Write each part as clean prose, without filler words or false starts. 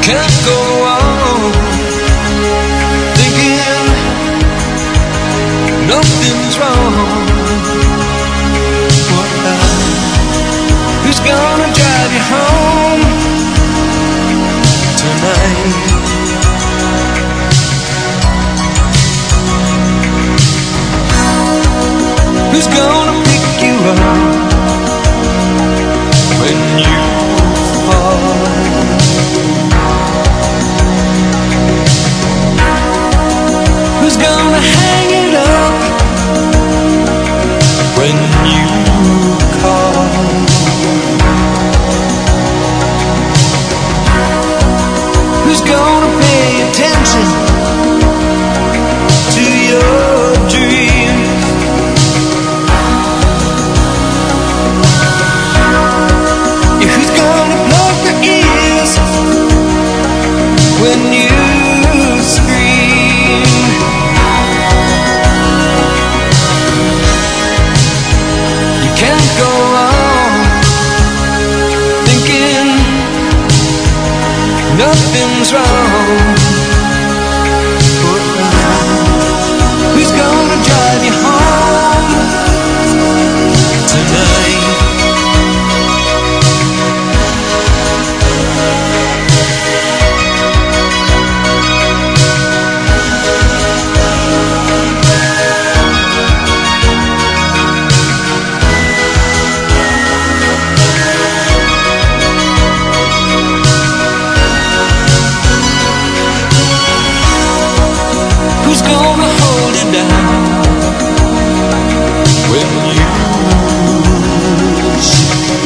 can't go on thinking nothing's wrong. Who's gonna drive you home tonight? Who's gonna pick you up when you fall? Who's gonna hang it up when you call? Who's gonna pay attention to your dreams? Who's gonna plug their ears when you scream? You can't go on thinking nothing's wrong. Who's gonna drive you home tonight? Who's gonna hold it down when you lose?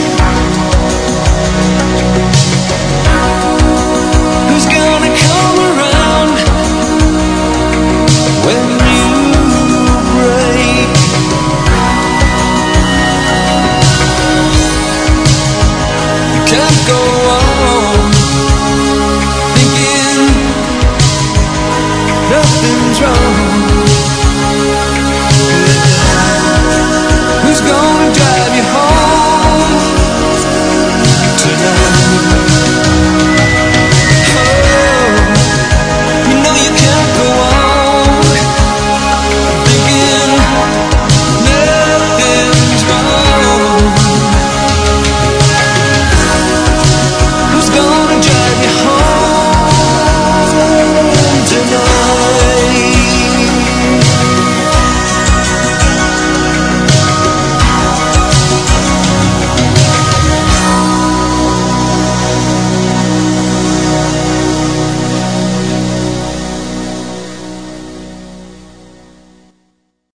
Who's gonna come around when you break? You can't go on